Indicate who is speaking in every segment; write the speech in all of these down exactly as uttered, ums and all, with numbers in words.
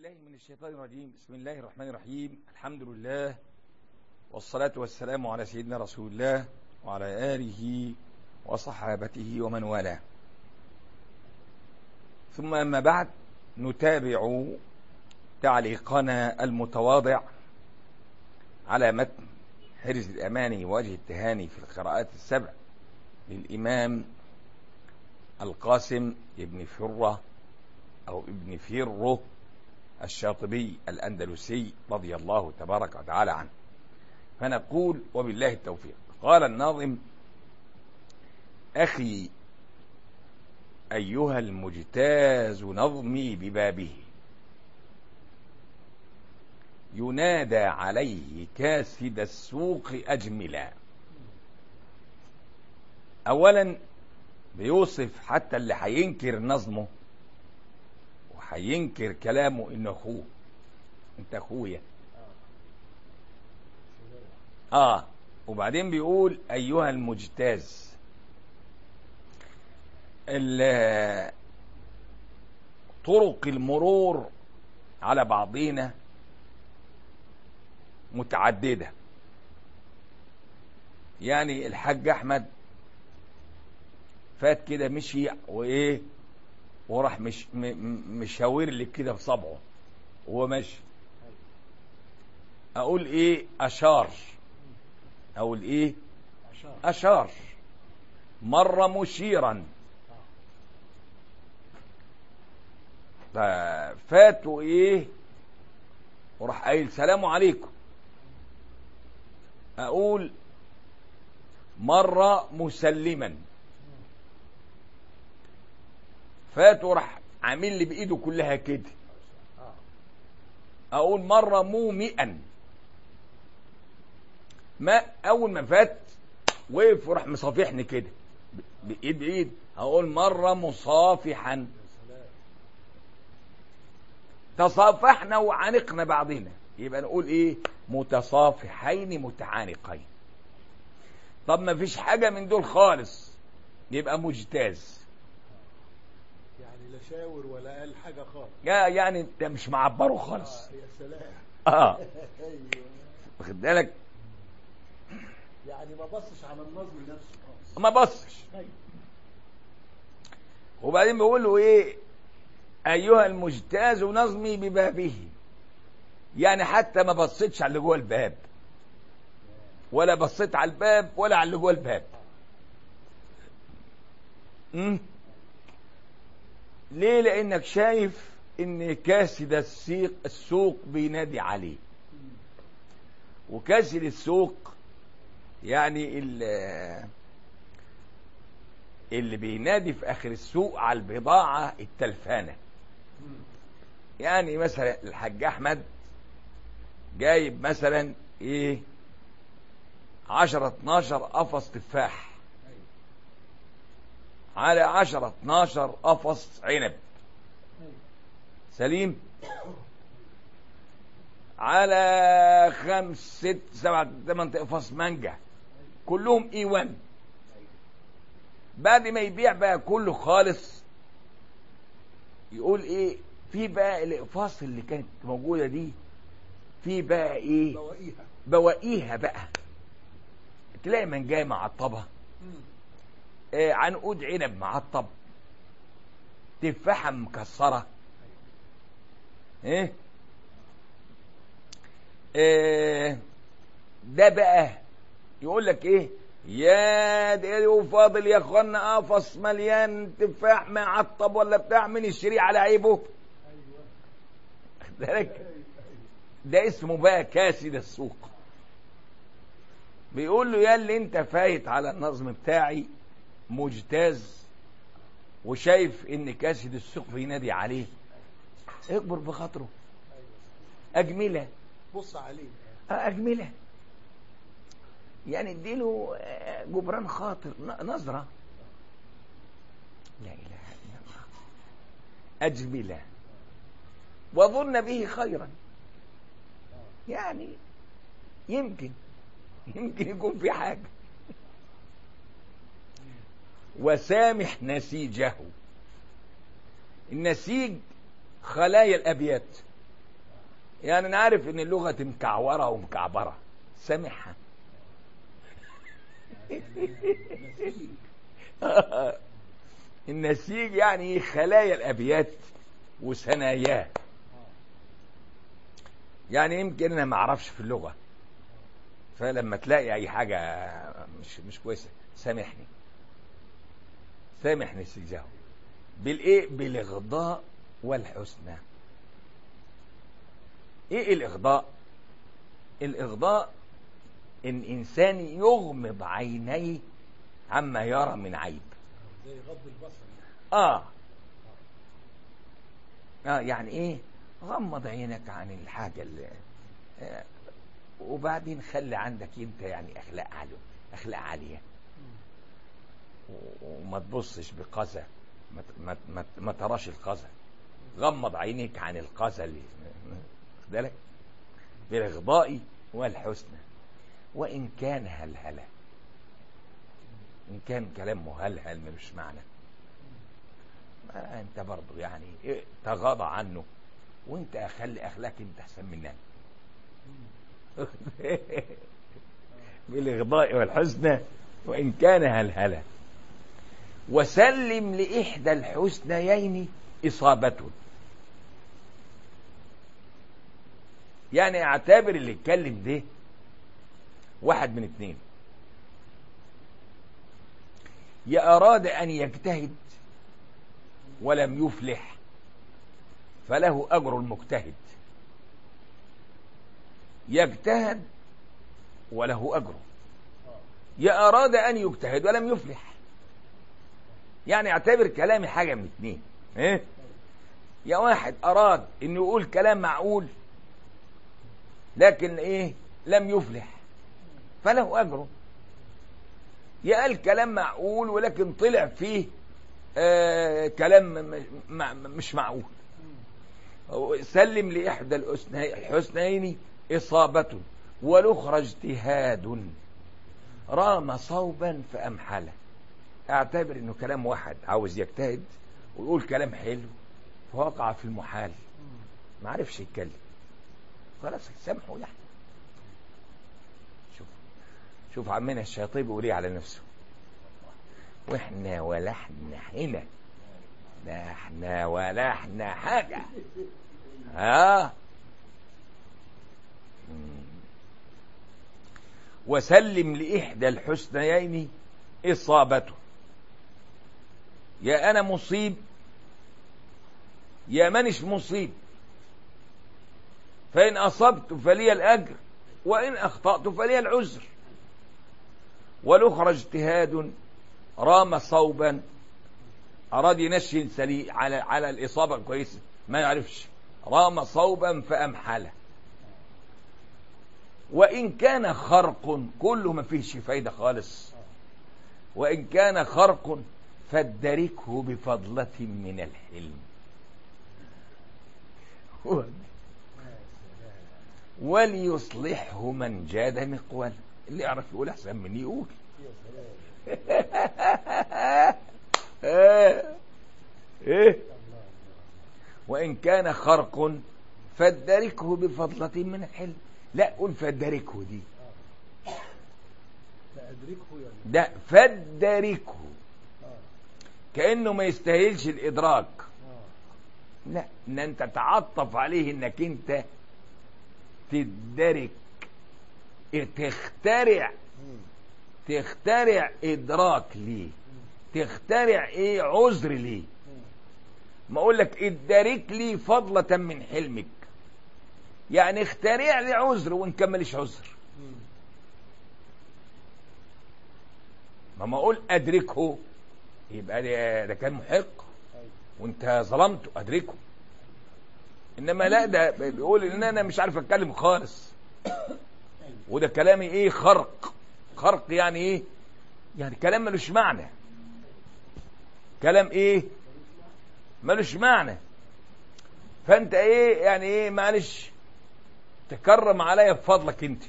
Speaker 1: بالله من الشيطان الرجيم. بسم الله الرحمن الرحيم. الحمد لله والصلاة والسلام على سيدنا رسول الله وعلى آله وصحابته ومن والاه، ثم أما بعد، نتابع تعليقنا المتواضع على متن حرز الأماني ووجه التهاني في القراءات السبع للإمام القاسم ابن فرة أو ابن فيرو الشاطبي الأندلسي رضي الله تبارك وتعالى عنه. فنقول وبالله التوفيق. قال الناظم: أخي أيها المجتاز نظمي ببابه، ينادى عليه كاسد السوق أجملا. أولا بيوصف حتى اللي هينكر نظمه وهينكر كلامه إنه أخوه، أنت أخويا. آه وبعدين بيقول أيها المجتاز. طرق المرور على بعضينا متعددة. يعني الحاج أحمد فات كده مشي وإيه وراح مش مشاور لي كده بصبعه وهو ماشي، أقول إيه؟ أشار. أقول إيه؟ أشار. مر مشيرا. فاتوا إيه وراح قايل سلام عليكم. أقول مر مسلما. فات وراح عامل لي بإيده كلها كده. أقول مر مومئا. ما أول ما فات وقف وراح مصافحني كده بإيد بإيد. أقول مر مصافحا. تصافحنا وعانقنا بعضنا، يبقى نقول إيه؟ متصافحين متعانقين. طب ما فيش حاجة من دول خالص، يبقى مجتاز.
Speaker 2: يعني لا شاور ولا قال حاجة خالص.
Speaker 1: يا يعني انت مش معبره خالص.
Speaker 2: آه يا سلام.
Speaker 1: اه واخد بالك؟
Speaker 2: يعني ما بصش على النظم نفسه خالص.
Speaker 1: ما بصش.
Speaker 2: أيوة.
Speaker 1: وبعدين بيقول له ايه؟ ايها المجتاز نظمي ببابه. يعني حتى ما بصيتش على اللي جوه الباب، ولا بصيت على الباب ولا على اللي جوه الباب. امم ليه؟ لانك شايف ان كاسد السوق السوق بينادي عليه. وكاسد السوق يعني اللي, اللي بينادي في اخر السوق على البضاعة التلفانة. يعني مثلا الحاج احمد جايب مثلا ايه عشرة اتناشر قفص تفاح، على عشرة اتناشر قفص عنب سليم، على خمس ست سبعة ثمان قفص مانجا كلهم اي وان. بعد ما يبيع بقى كله خالص يقول ايه؟ في بقى الاقفاص اللي كانت موجودة دي في بقى ايه؟
Speaker 2: بواقيها
Speaker 1: بواقيها بقى. تلاقي منجاية معطبة، آه عنقود عنب معطب، تفاحة مكسرة، ايه آه ده بقى يقول لك ايه؟ يا ده فاضل يا اخوانا قفص مليان تفاح معطب ولا بتاع، من الشريعة على عيبه. ايوه ده اسمه بقى كاسد السوق. بيقول له يا اللي انت فايت على النظم بتاعي مجتاز وشايف ان كاسد السوق بينادي عليه، اكبر بخاطره، اجمله،
Speaker 2: بص عليه،
Speaker 1: اجمله. يعني اديله جبران خاطر، نظرة. لا اله الا الله. اجمله وظن به خيرا. يعني يمكن يمكن يكون في حاجة. وسامح نسيجه. النسيج خلايا الأبيات. يعني انا عارف ان اللغة مكعورة ومكعبرة، سامحها. النسيج يعني خلايا الابيات وثناياه. يعني يمكن انا ما اعرفش في اللغة، فلما تلاقي اي حاجة مش مش كويسة سامحني، سامحني سيجاو. بالايه؟ بالاغضاء والحسنى. ايه الاغضاء؟ الاغضاء ان انسان يغمض عينيه عما يرى من عيب.
Speaker 2: زي غض البصر.
Speaker 1: اه اه يعني ايه؟ غمض عينك عن الحاجة اللي آه وبعدين خلي عندك انت يعني اخلاق عالية، اخلاق عالية، وما تبصش بقذى، ما ما ما, ما تراش القذى. غمض عينيك عن القذى اللي خد بالك. بالاغضاء والحسنى. وان كان هلهلة، ان كان كلام مهلهل ملوش معنى، ما انت برضو يعني إيه تغاضى عنه، وانت اخلي اخلاق انت احسن مننا. بالاغضاء والحسنى وان كان هلهلة. وسلم لإحدى الحسنيين إصابته. يعني اعتبر اللي اتكلم ده واحد من اتنين: يا أراد أن يجتهد ولم يفلح فله أجر المجتهد، يجتهد وله أجره. يا أراد أن يجتهد ولم يفلح. يعني اعتبر كلامي حاجة من اتنين. ايه؟ يا واحد أراد انه يقول كلام معقول لكن ايه لم يفلح فله أجره. يا قال كلام معقول ولكن طلع فيه آه كلام مش معقول. سلم لإحدى الحسنين إصابة والأخرى اجتهاد رام صوبا فأمحله. اعتبر انه كلام واحد عاوز يجتهد ويقول كلام حلو فوقع في المحال، ما عرفش يتكلم، خلاص سامحه. يعني شوف شوف عمنا الشيطان بيقول ايه على نفسه: واحنا ولا احنا هنا، لا احنا ولا احنا حاجه. ها وسلم لإحدى الحسنيين إصابته. يا أنا مصيب يا منش مصيب، فإن أصبت فلي الأجر وإن أخطأت فلي العذر. والأخرى اجتهاد رام صوبا، أراد ينشي سلي على على الإصابة كويسة ما يعرفش، رام صوبا فأمحله. وإن كان خرق، كله ما فيهش فايدة خالص، وإن كان خرق فادركه بفضلة من الحلم وليصلحه من جاد مقولا. اللي يعرف يقول أحسن من يقول. إيه؟ وإن كان خرق فادركه بفضلة من الحلم. لا قول فادركه دي، ده فادركه كأنه ما يستاهلش الإدراك. لا، ان انت تعطف عليه انك انت تدرك، تخترع تخترع ادراك ليه، تخترع ايه عذر ليه. ما اقول لك ادرك لي فضلة من حلمك، يعني اخترع لي عذر وان كان ماليش عذر. ما ما اقول ادركه يبقى ده, ده كان محق وانت ظلمته، ادركه. انما لا، ده بيقول ان انا مش عارف اتكلم خالص، وده كلامي ايه خرق. خرق يعني ايه؟ يعني كلام ملوش معنى، كلام ايه ملوش معنى. فانت ايه يعني ايه معلش تكرم عليا بفضلك انت.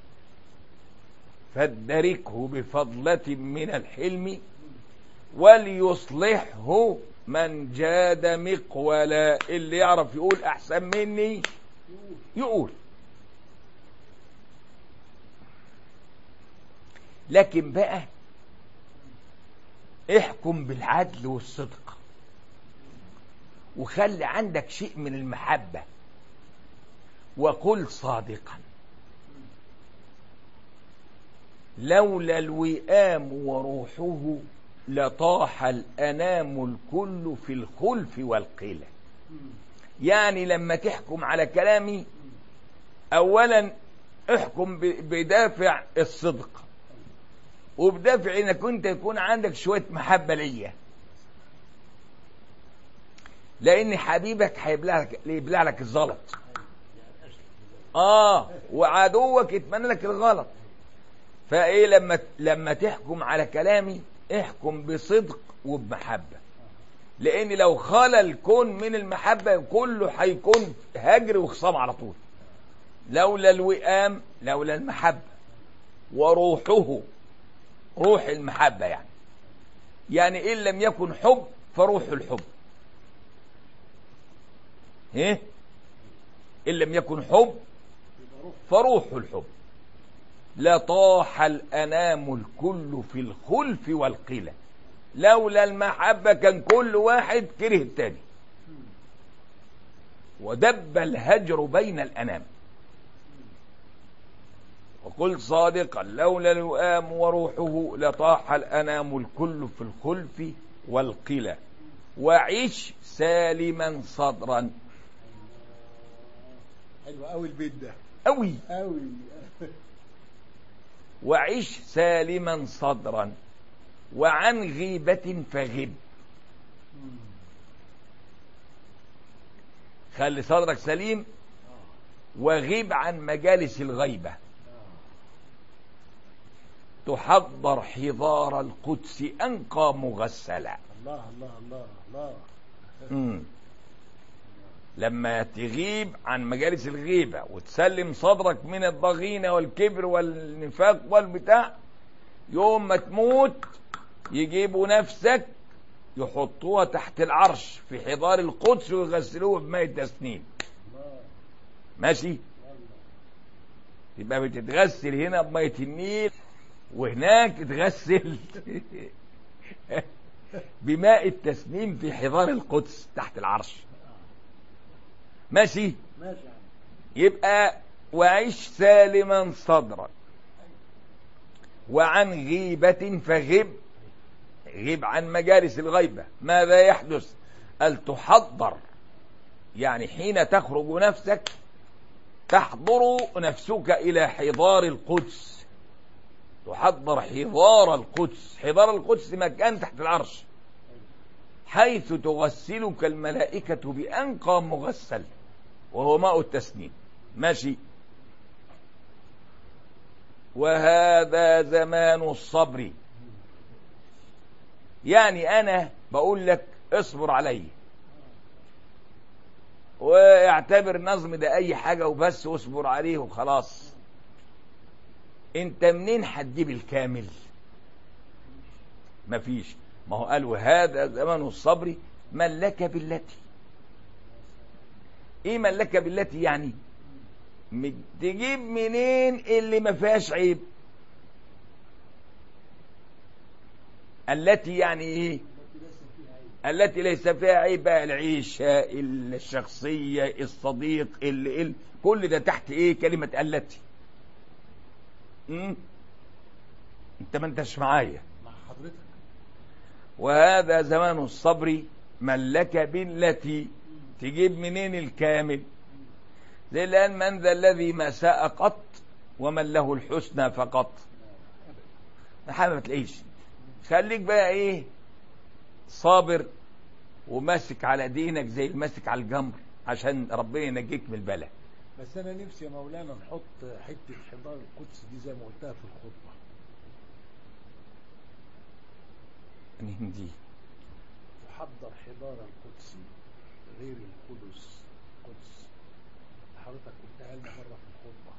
Speaker 1: فادركه بفضلة من الحلم وليصلحه من جاد مقولا. اللي يعرف يقول احسن مني يقول. لكن بقى احكم بالعدل والصدق، وخلي عندك شيء من المحبة، وقل صادقا لولا الوئام وروحه لطاح الأنام الكل في الخلف والقلة. يعني لما تحكم على كلامي أولا احكم بدافع الصدق، وبدافع انك انت يكون عندك شوية محبة ليا، لان حبيبك هيبلع لك يبلع لك الزلط، اه وعدوك يتمنى لك الغلط. فايه لما لما تحكم على كلامي احكم بصدق وبمحبة، لان لو خلى الكون من المحبة كله هيكون هجر وخصام على طول. لولا الوئام، لولا المحبة، وروحه، روح المحبة يعني يعني إن لم يكن حب فروح الحب. إيه؟ إن لم يكن حب فروح الحب. لطاح الأنام الكل في الخلف والقلة. لولا المحبة كان كل واحد كره التاني، ودب الهجر بين الأنام. وقل صادقا لولا الوئام وروحه لطاح الأنام الكل في الخلف والقلة. وعيش سالما صدرا.
Speaker 2: حلو قوي البيت ده
Speaker 1: أوي
Speaker 2: قوي.
Speaker 1: وعيش سالما صدرا وعن غيبة فغب. خلي صدرك سليم وغيب عن مجالس الغيبة. تحضر حضار القدس أنقى مغسلا.
Speaker 2: الله الله الله الله.
Speaker 1: مم. لما تغيب عن مجالس الغيبة وتسلم صدرك من الضغينة والكبر والنفاق والبتاع، يوم ما تموت يجيبوا نفسك يحطوها تحت العرش في حضار القدس ويغسلوه بماء التسنيم. ماشي؟ يبقى بتتغسل هنا بمية النيل، وهناك تغسل بماء التسنيم في حضار القدس تحت العرش. ماشي؟
Speaker 2: ماشي.
Speaker 1: يبقى وعيش سالما صدرا وعن غيبة فغب. غيب عن مجالس الغيبة. ماذا يحدث؟ قال تحضر، يعني حين تخرج نفسك تحضر نفسك إلى حضار القدس. تحضر حضار القدس. حضار القدس مكان تحت العرش، حيث تغسلك الملائكة بأنقى مغسل وهو ماء التسنيم. ماشي؟ وهذا زمان الصبر. يعني أنا بقول لك اصبر علي، واعتبر نظم ده أي حاجة وبس، واصبر عليه وخلاص. انت منين هتجيب الكامل؟ مفيش. ما هو قال وهذا زمان الصبر من لك بالتي. ايه من لك بالتي؟ يعني تجيب منين اللي ما فيهاش عيب؟ التي يعني ايه؟ التي ليس فيها عيب. بقى العيشة، الشخصية، الصديق، اللي ال... كل ده تحت ايه؟ كلمة التي. م? انت ما انتش معايا
Speaker 2: مع حضرتك.
Speaker 1: وهذا زمان الصبر من لك بالتي. تجيب منين الكامل؟ زي الآن من ذا الذي ما ساء قط ومن له الحسنى فقط. حاجة ما تلاقيش. خليك بقى ايه؟ صابر وماسك على دينك زي الماسك على الجمر عشان ربنا ينجيك من البلاء.
Speaker 2: بس انا نفسي يا مولانا نحط حته حضار القدس دي زي ما قلتها في الخطبه.
Speaker 1: انهي دي؟
Speaker 2: تحضر حضار القدس غير القدس. قدس حضرتك قلتها لنا مره في الخطبه.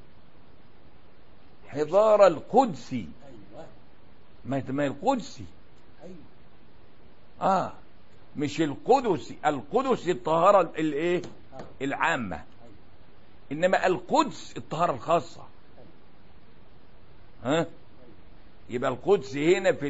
Speaker 1: حضار القدسي.
Speaker 2: ايوه.
Speaker 1: ما ما القدسي.
Speaker 2: ايوه.
Speaker 1: اه مش القدسي. القدسي الطهارة الايه؟
Speaker 2: آه.
Speaker 1: العامة.
Speaker 2: أيوة.
Speaker 1: إنما القدس الطهارة الخاصة. ها يبقى القدس هنا في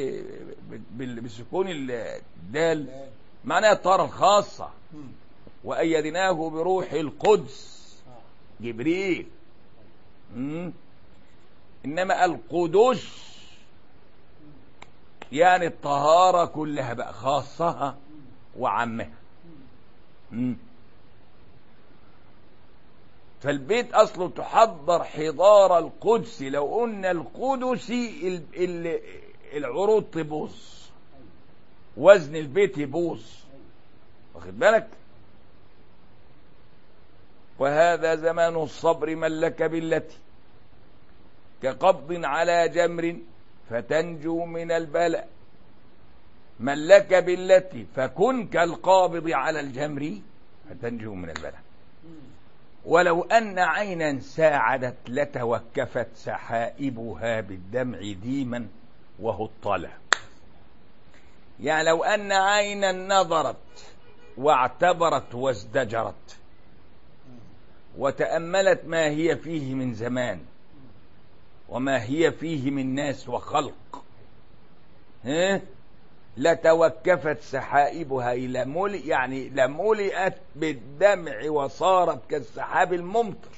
Speaker 1: بسكون الدال معناها الطهارة الخاصة. وأيدناه بروح القدس جبريل. مم. إنما القدس يعني الطهارة كلها بقى، خاصها وعامها. مم. فالبيت أصله تحضر حضار القدس. لو قلنا القدس العروض تبوظ، وزن البيت يبوظ، واخد بالك. وهذا زمان الصبر ملك بالتي كقبض على جمر فتنجو من البلاء. ملك بالتي فكن كالقابض على الجمر فتنجو من البلاء. ولو أن عينا ساعدت لتوكفت سحائبها بالدمع ديما وهو الطلع. يعني لو أن عينا نظرت واعتبرت وازدجرت وتأملت ما هي فيه من زمان وما هي فيه من ناس وخلق، ها لتوكفت سحائبها إلى ملئ، يعني لملئت بالدمع وصارت كالسحاب الممطر.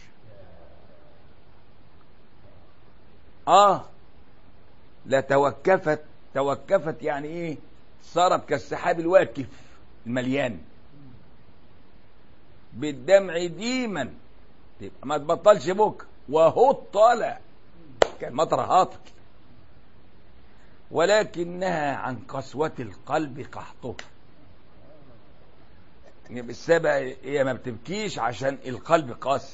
Speaker 1: آه لتوكفت، توكفت يعني إيه؟ صارت كالسحاب الواكف المليان بالدمع ديما، ما تبطلش بك وهو طالع كان مطر هاطل. ولكنها عن قسوة القلب قحطها. بالسبب هي ما بتبكيش عشان القلب قاسي،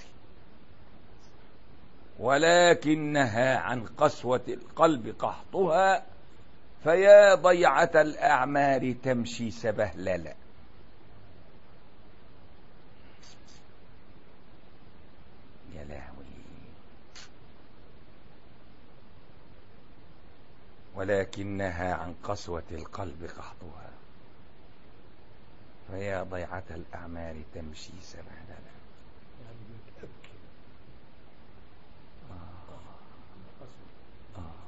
Speaker 1: ولكنها عن قسوة القلب قحطها. فيا ضيعة الأعمار تمشي سبهللا. يا لهوي. ولكنها عن قسوة القلب قحطها فيا ضيعة الأعمار تمشي سبهللا.
Speaker 2: يعني بتبكي.
Speaker 1: آه. آه.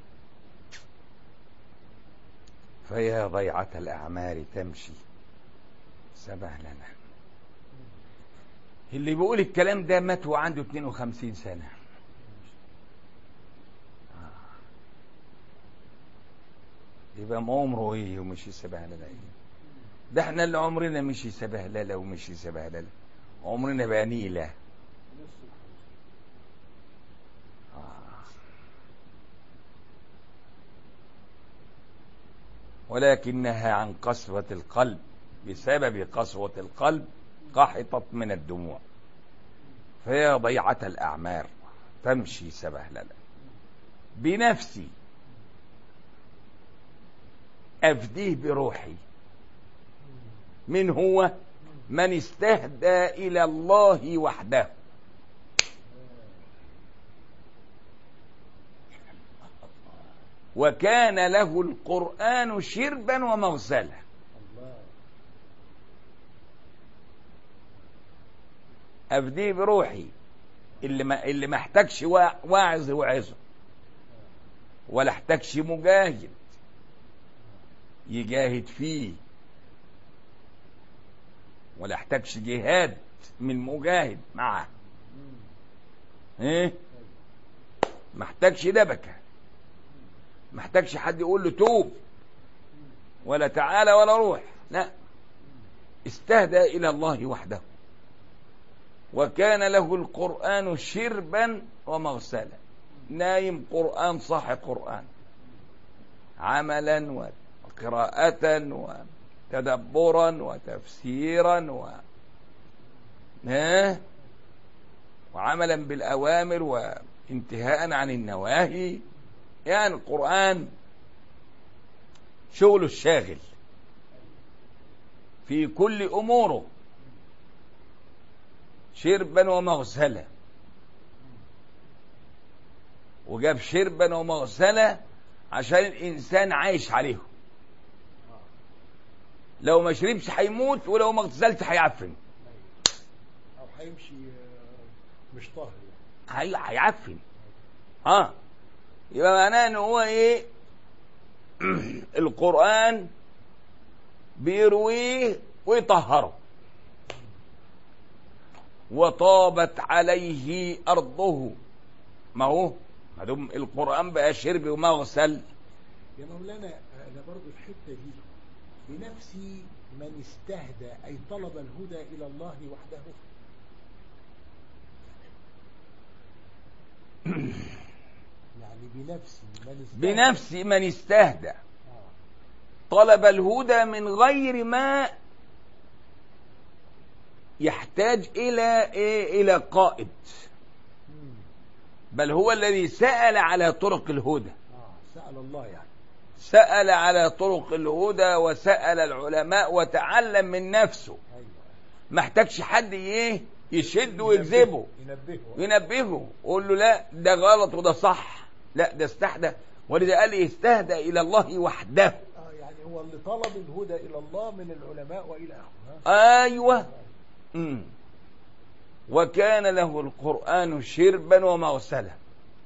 Speaker 1: فيا ضيعة الأعمار تمشي سبهللا. اللي بيقول الكلام ده مات وعنده اثنين وخمسين سنة. يبقى ما عمره ايه ومشي سبهلله ايه؟ ده احنا اللي عمرنا مشي سبهلله ومشي سبهلله، عمرنا بقى نيله. آه. ولكنها عن قسوة القلب، بسبب قسوة القلب قحطت من الدموع. فيا ضيعة الأعمار تمشي سبهلله. بنفسي أفديه بروحي. من هو؟ من استهدى إلى الله وحده. وكان له القرآن شربا ومغسلا. أفديه بروحي. اللي ما اللي ما احتاجش واعظ وعظه، ولا احتاجش مجاهد يجاهد فيه، ولا احتاجش جهاد من مجاهد معه. ايه ما احتاجش دبكه، ما احتاجش حد يقول له توب ولا تعالى ولا روح، لا، استهدى الى الله وحده. وكان له القرآن شربا ومغسلا. نايم قرآن، صاحي قرآن، عملا وقراءة وتدبرا وتفسيرا و... وعملا بالأوامر وانتهاء عن النواهي. يعني القرآن شغله الشاغل في كل أموره، شربا ومغسلا. وجاب شربا ومغسلا عشان الإنسان عايش عليهم. لو ما شربش هيموت، ولو ما اغتسلش هيعفن
Speaker 2: او هيمشي مش طاهر
Speaker 1: هي- هيعفن. اه يبقى معناه ان هو ايه القرآن بيرويه ويطهره. وطابت عليه أرضه، ما هو ما دام القرآن بقى شرب ومغسل.
Speaker 2: يا مولانا. أنا برضو الحتة دي بنفسي من استهدى أي طلب الهدى إلى الله وحده. يعني بنفسي من استهدى
Speaker 1: بنفس من استهدى
Speaker 2: آه.
Speaker 1: طلب الهدى من غير ما يحتاج إلى إيه؟ إلى قائد،
Speaker 2: مم.
Speaker 1: بل هو الذي سأل على طرق الهدى.
Speaker 2: آه. سأل الله يعني.
Speaker 1: سأل على طرق الهدى وسأل العلماء وتعلم من نفسه.
Speaker 2: أيوة.
Speaker 1: ما احتاجش حد ايه يشد ويجذبه
Speaker 2: ينبهه
Speaker 1: ينبهه ويقول له لا ده غلط وده صح، لا ده استحدى. ولذا قال استهدى إلى الله وحده.
Speaker 2: آه. يعني هو اللي طلب الهدى إلى الله من العلماء وإلى آخره.
Speaker 1: أيوة. مم. وكان له القرآن شربا ومغسلا.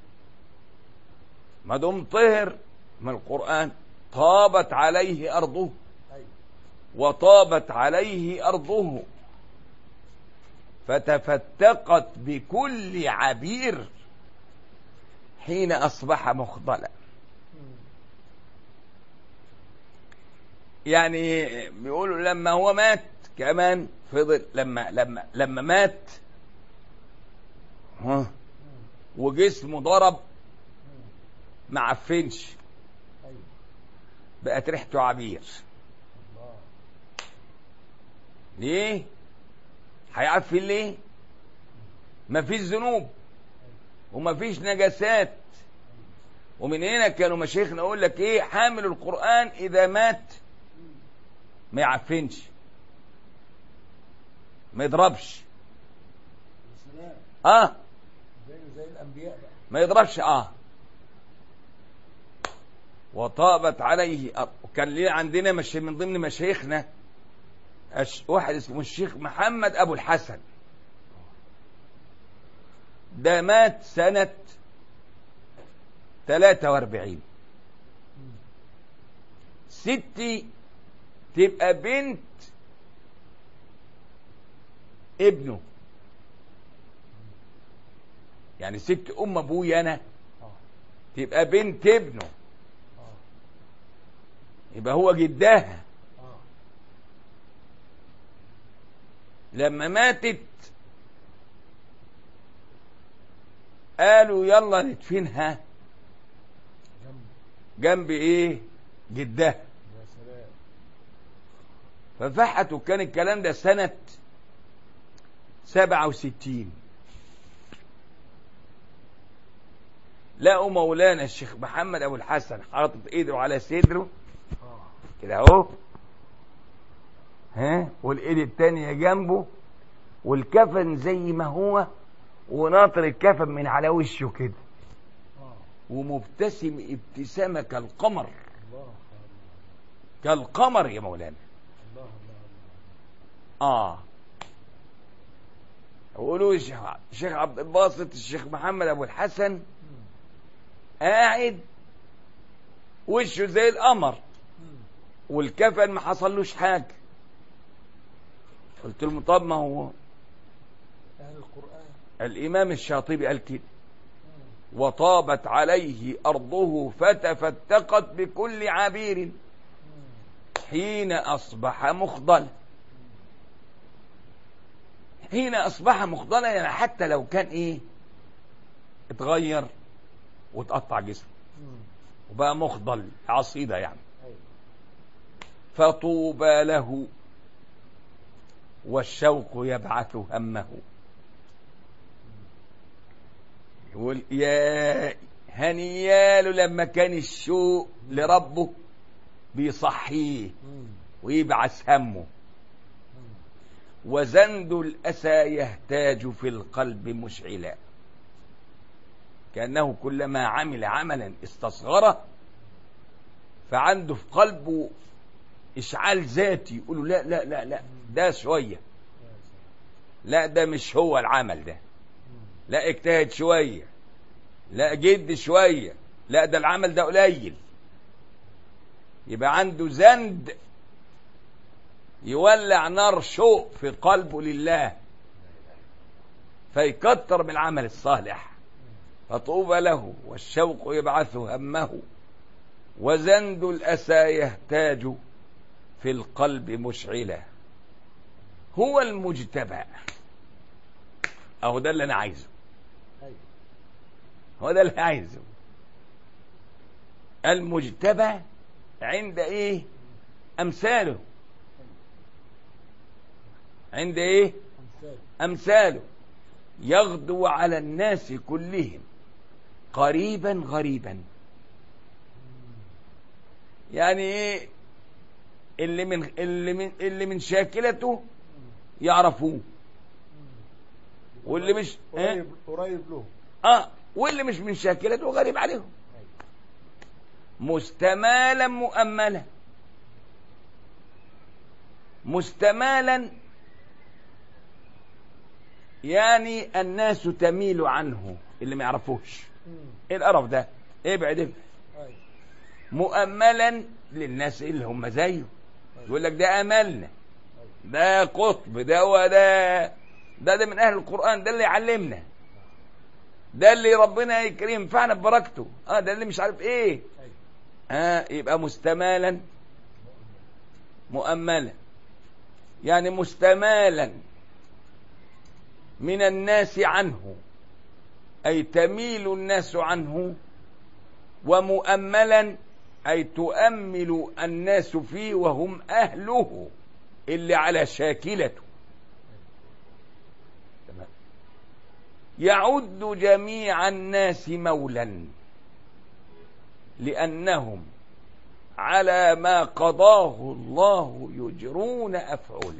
Speaker 1: ما دام طهر من القرآن طابت عليه أرضه،
Speaker 2: أيوة.
Speaker 1: وطابت عليه أرضه فتفتقت بكل عبير حين أصبح مخضلا.
Speaker 2: مم.
Speaker 1: يعني بيقولوا لما هو مات كمان فضل لما لما لما مات ها
Speaker 2: مم.
Speaker 1: وجسمه ضرب
Speaker 2: مم.
Speaker 1: ما عفنش،
Speaker 2: أيوة.
Speaker 1: بقت ريحته عبير.
Speaker 2: الله.
Speaker 1: ليه؟ هيعفن ليه؟ مفيش ذنوب ومفيش نجاسات. ومن هنا كانوا مشايخنا يقول لك ايه حامل القرآن إذا مات ما يعفنش، ما يضربش.
Speaker 2: سلام.
Speaker 1: اه
Speaker 2: زي زي الأنبياء بقى.
Speaker 1: ما يضربش. اه وطابت عليه أرض. وكان ليه عندنا مش من ضمن مشايخنا أش... واحد اسمه الشيخ محمد أبو الحسن، ده مات سنة ثلاثة وأربعين.
Speaker 2: مم.
Speaker 1: ستي تبقى بنت ابنه، يعني ست أم أبوي أنا
Speaker 2: آه.
Speaker 1: تبقى بنت ابنه،
Speaker 2: آه.
Speaker 1: يبقى هو جدها.
Speaker 2: آه.
Speaker 1: لما ماتت قالوا يلا ندفنها
Speaker 2: جنب.
Speaker 1: جنب ايه جدها.
Speaker 2: يا سلام.
Speaker 1: ففحتوا. كان الكلام ده سنة سبعة وستين. لقوا مولانا الشيخ محمد أبو الحسن حاطط ايده على صدره
Speaker 2: آه.
Speaker 1: كده اهو، ها، والايد التانية جنبه، والكفن زي ما هو، وناطر الكفن من على وشه كده،
Speaker 2: آه.
Speaker 1: ومبتسم ابتسامة كالقمر.
Speaker 2: الله. الله.
Speaker 1: كالقمر يا مولانا.
Speaker 2: الله. الله.
Speaker 1: اه يقولوا الشيخ الشيخ عبد الباسط الشيخ محمد ابو الحسن
Speaker 2: مم.
Speaker 1: قاعد وشه زي القمر
Speaker 2: مم.
Speaker 1: والكفن ما حصلوش حاجه. قلت له طب ما هو
Speaker 2: أهل القرآن.
Speaker 1: الامام الشاطبي قال كده
Speaker 2: مم.
Speaker 1: وطابت عليه ارضه فتفتقت بكل عبير
Speaker 2: مم.
Speaker 1: حين اصبح مخضلا. حين اصبح مخضلا يعني حتى لو كان ايه اتغير وتقطع جسمه
Speaker 2: مم.
Speaker 1: وبقى مخضل عصيدة يعني.
Speaker 2: أيوة.
Speaker 1: فطوبى له والشوق يبعث همه. يقول يا هنياله لما كان الشوق لربه بيصحيه
Speaker 2: مم.
Speaker 1: ويبعث همه.
Speaker 2: مم.
Speaker 1: وزند الأسى يهتاج في القلب مشعلا، كأنه كلما عمل عملا استصغره فعنده في قلبه إشعال ذاتي، يقولوا لا لا لا لا ده شوية،
Speaker 2: يا سلام.
Speaker 1: لا ده مش هو العمل ده.
Speaker 2: مم.
Speaker 1: لا اجتهد شوية، لا جد شوية، لا ده العمل ده قليل، يبقى عنده زند يولع نار شوق في قلبه لله، فيكتر من العمل الصالح. فطوبى له والشوق يبعث همه، وزند الأسى يهتاج في القلب مشعلا. هو المجتبى، أهو ده اللي أنا عايزه، هو ده اللي عايزه. المجتبى عند إيه؟ أمثاله. عند إيه؟ أمثاله. يغدو على الناس كلهم قريبا غريبا. يعني ايه؟ اللي من اللي من اللي من شاكلته يعرفوه، واللي مش
Speaker 2: قريب قريب له،
Speaker 1: اه واللي مش من شاكلته غريب عليهم. مستمالا مؤملا. مستمالا يعني الناس تميل عنه، اللي ما يعرفوش. ايه القرف ده؟ ابعد ابعد. مؤملا للناس اللي هم زيه، يقول لك ده املنا، ده قطب، ده وده ده ده من اهل القرآن، ده اللي يعلمنا، ده اللي ربنا يكرم ينفعنا ببركته، اه ده اللي مش عارف ايه. اه يبقى مستمالا مؤملا، يعني مستمالا من الناس عنه، أي تميل الناس عنه. ومؤملا أي تؤمل الناس فيه وهم أهله اللي على شاكلته. يعد جميع الناس مولا لأنهم على ما قضاه الله يجرون أفعوله.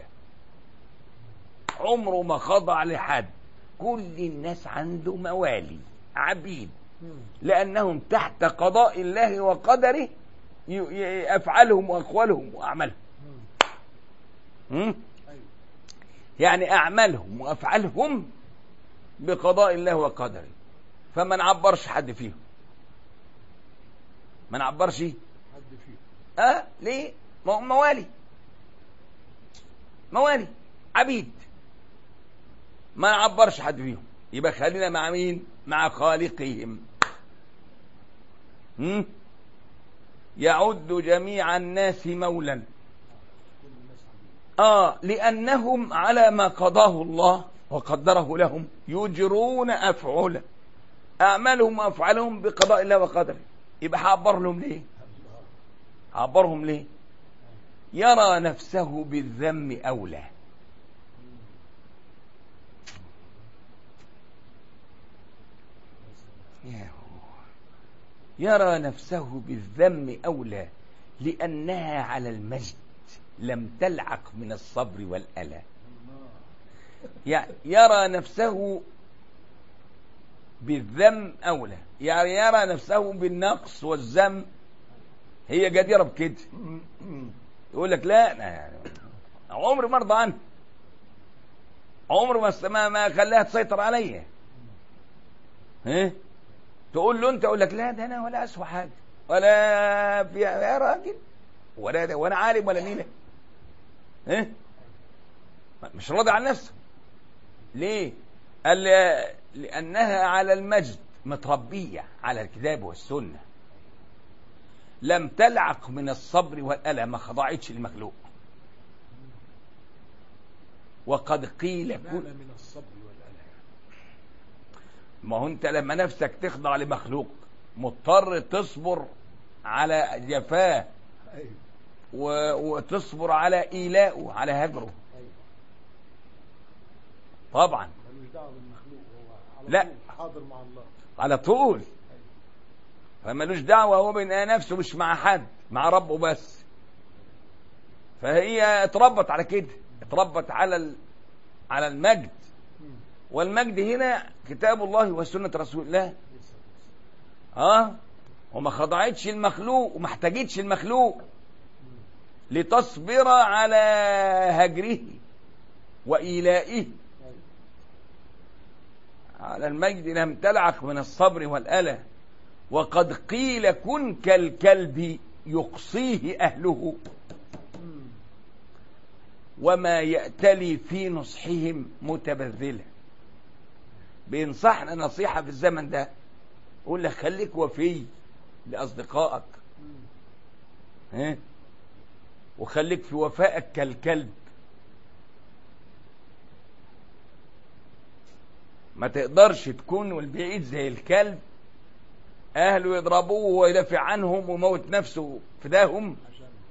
Speaker 1: عمره ما خضع لحد، كل الناس عنده موالي عبيد، لأنهم تحت قضاء الله وقدره أفعالهم وأقوالهم وأعمالهم. يعني أعمالهم وأفعالهم بقضاء الله وقدره، فما نعبرش حد فيهم، ما نعبرش
Speaker 2: حد فيهم.
Speaker 1: اه ليه؟ ما هم موالي، موالي عبيد، ما نعبرش حد فيهم. يبقى خلينا مع مين؟ مع خالقهم. هم؟ يعد جميع الناس مولا آه لأنهم على ما قضاه الله وقدره لهم يجرون أفعوله، أعمالهم وأفعالهم بقضاء الله وقدره. يبقى هعبر لهم ليه؟ هعبرهم ليه؟ يرى نفسه بالذم أولى. يرى نفسه بالذم أولى لأنها على المجد لم تلعق من الصبر والألى. يرى نفسه بالذم أولى، يعني يرى نفسه بالنقص والذم هي جديرة بكده. يقول لك لا أنا عمري ما ارضى عنه، عمري ما ما خلاها تسيطر عليا. ها تقول له انت، اقول لك لا ده انا ولا اسوى حاجه ولا في يا راجل ولا ده وانا عالم ولا نيله. ها مش راضي عن نفسه. ليه؟ قال لانها على المجد متربيه على الكتاب والسنه، لم تلعق من الصبر والألم، ما خضعتش للمخلوق. وقد قيل كل
Speaker 2: من الصبر والألم.
Speaker 1: ما هو انت لما نفسك تخضع لمخلوق مضطر تصبر على جفاه و... وتصبر على إيلائه، على هجره. طبعا
Speaker 2: ملوش دعوه بالمخلوق، هو على
Speaker 1: لا.
Speaker 2: طول حاضر مع الله
Speaker 1: على طول، فمالوش دعوة، هو بين نفسه مش مع حد، مع ربه بس. فهي اتربت على كده، اتربت على ال... على المجد. والمجد هنا كتاب الله وسنة رسول الله. اه وما خضعتش المخلوق وما احتاجتش المخلوق لتصبر على هجره وإيلائه. على المجد لم تلعق من الصبر والألى، وقد قيل كن كالكلب يقصيه أهله، وما يأتلي في نصحهم متبذلا. بينصحنا نصيحة في الزمن ده، يقول لك خليك وفي لأصدقائك، ها، وخليك في وفائك كالكلب، ما تقدرش تكون والبعيد زي الكلب، أهله يضربوه ويدافع عنهم وموت نفسه فداهم.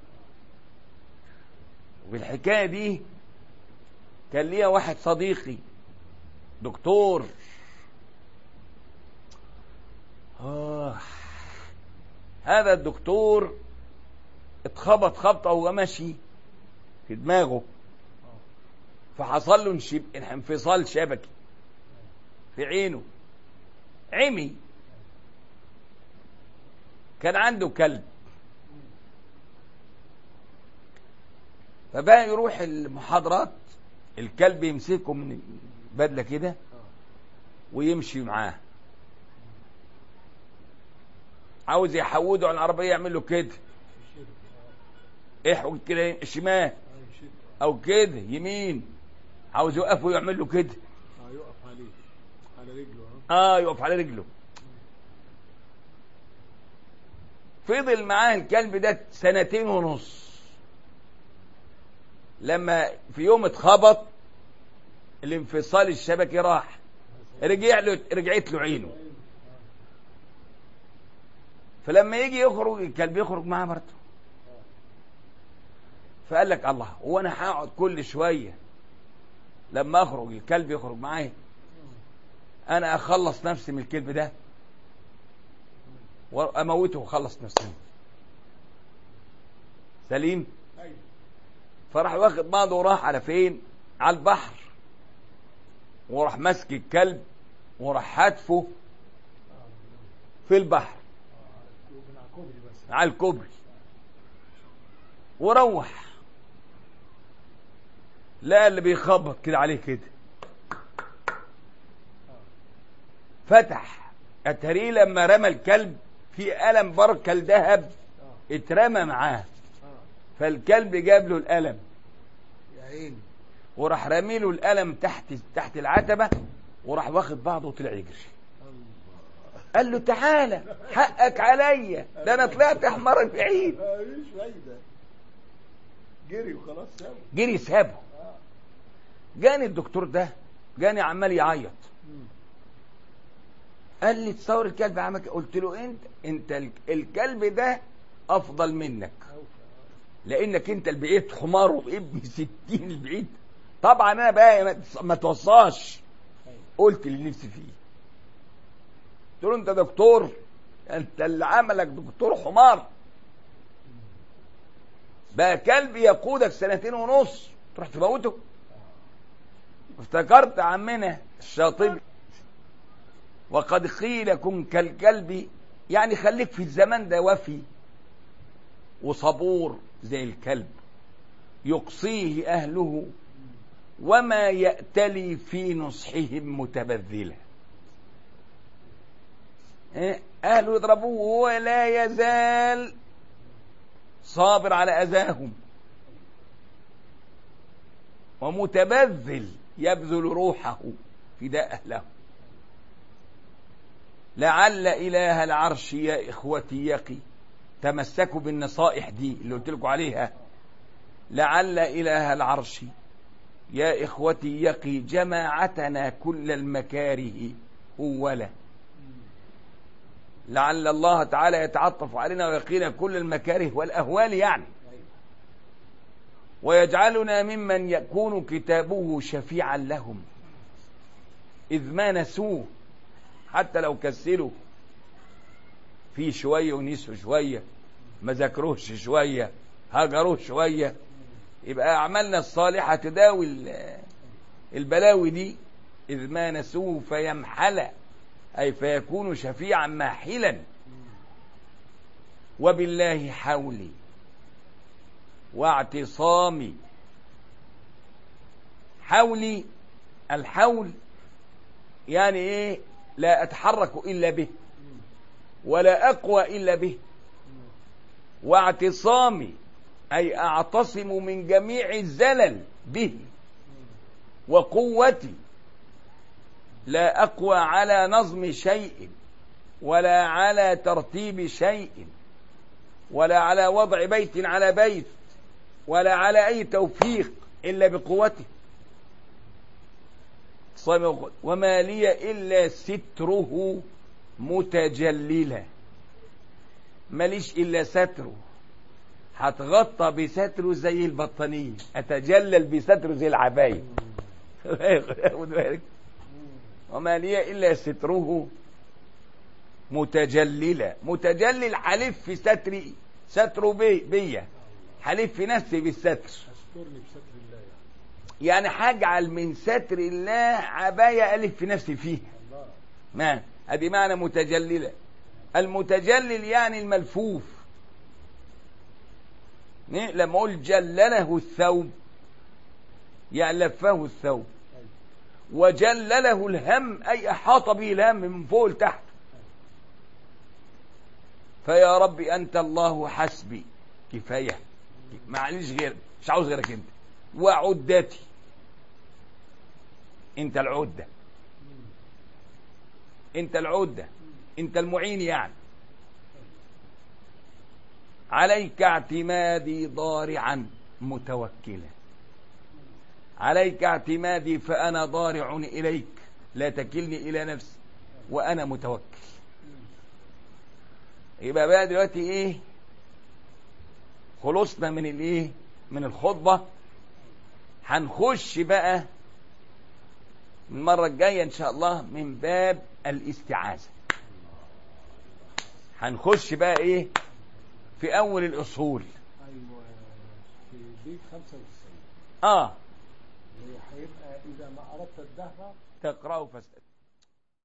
Speaker 1: وبالحكاية دي كان ليا واحد صديقي دكتور، آه هذا الدكتور اتخبط خبطة وهو ماشي في دماغه، فحصل له انفصال شبكي في عينه، عمي. كان عنده كلب، فبقى يروح المحاضرات الكلب يمسكه من بدلة كده ويمشي معاه، عاوز يحوده على العربية يعمل له كده، احوج كده شمال او كده يمين، عاوز يوقفه يعمل له كده،
Speaker 2: اه يقف عليه على رجله،
Speaker 1: اه يقف على رجله. فضل معاه الكلب ده سنتين ونص، لما في يوم اتخبط الانفصال الشبكي راح، رجع له رجعت له عينه. فلما يجي يخرج الكلب يخرج معاه برضه، فقال لك الله، هو انا هقعد كل شويه لما اخرج الكلب يخرج معايا؟ انا اخلص نفسي من الكلب ده واموته واخلص نفسي سليم. فراح واخد بعضه وراح على فين؟ على البحر، وراح ماسك الكلب وراح حاتفه في البحر على الكوبري، وروح لا اللي بيخبط كده عليه كده، فتح اتريه لما رمى الكلب في قلم بركل ذهب اترمى معاه، فالكلب جاب له القلم
Speaker 2: يا عيني،
Speaker 1: وراح رامي له القلم تحت تحت العتبة، وراح واخد بعضه وطلع يجري. قال له تعالى حقك عليا، ده انا طلعت احمر بعيد.
Speaker 2: مفيش فايده، جري وخلاص سابه،
Speaker 1: جري سابه. جاني الدكتور ده، جاني عمال يعيط، قال لي تصور الكلب عمك؟ قلت له انت انت الكلب ده افضل منك، لانك انت البعيد حمار وابن ستين البعيد. طبعا انا بقى ما توصاش، قلت اللي نفسي فيه، قلت له انت دكتور، انت اللي عملك دكتور حمار، بقى كلب يقودك سنتين ونص تروح تموته. افتكرت عمنا الشاطبي، وقد قيل كن كالكلب، يعني خليك في الزمان ده وفي وصبور زي الكلب، يقصيه أهله وما يأتلي في نصحهم متبذلا. أهله يضربوه وهو لا يزال صابر على أذاهم، ومتبذل يبذل روحه فداء أهله. لعل إله العرش يا إخوتي يقي، تمسكوا بالنصائح دي اللي قلت لكم عليها. لعل إله العرش يا إخوتي يقي جماعتنا كل المكاره أولا. لعل الله تعالى يتعطف علينا ويقينا كل المكاره والأهوال يعني، ويجعلنا ممن يكون كتابه شفيعا لهم إذ ما نسوه، حتى لو كسلوا فيه شوية ونسوا شوية، ما ذكروهش شوية، هجروه شوية، يبقى أعمالنا الصالحة تداوي البلاوي دي. إذ ما نسوه فيمحل، أي فيكون شفيعا ماحلا. وبالله حولي واعتصامي. حولي، الحول يعني ايه؟ لا اتحرك الا به ولا اقوى الا به. واعتصامي اي اعتصم من جميع الزلل به. وقوتي لا اقوى على نظم شيء ولا على ترتيب شيء ولا على وضع بيت على بيت ولا على اي توفيق الا بقوته. وما لي إلا ستره متجللا، ماليش إلا ستره، هتغطى بستره زي البطانية، أتجلل بستره زي العباية. وما لي إلا ستره متجللا، متجلل حلف في ستري، ستره بي بيا، حلف في نفسي بالستر.
Speaker 2: استرني بستر الله
Speaker 1: يعني هجعل من ستر الله عباية ألف في نفسي فيها. ما هذه معنى متجللة. المتجلل يعني الملفوف. لما أقول جلله الثوب يعني لفه الثوب. وجلله الهم أي أحاط به الهم من فوق لتحت. فيا رب أنت الله حسبي كفاية، معليش غير، مش عاوز غيرك أنت. وعدتي، انت العدة، انت العدة، انت المعين يعني. عليك اعتمادي ضارعا متوكلا، عليك اعتمادي فأنا ضارع إليك، لا تكلني إلى نفسي وأنا متوكل. يبقى بقى دلوقتي ايه؟ خلصنا من الايه؟ من الخطبة. هنخش بقى المرة الجاية إن شاء الله من باب الاستعاذة. هنخش بقى إيه؟ في أول الأصول.
Speaker 2: ايوه في بيت خمسة وتسعين.
Speaker 1: آه
Speaker 2: اللي هيبقى اذا ما اردت الدهر
Speaker 1: تقرأه فاستقرأ.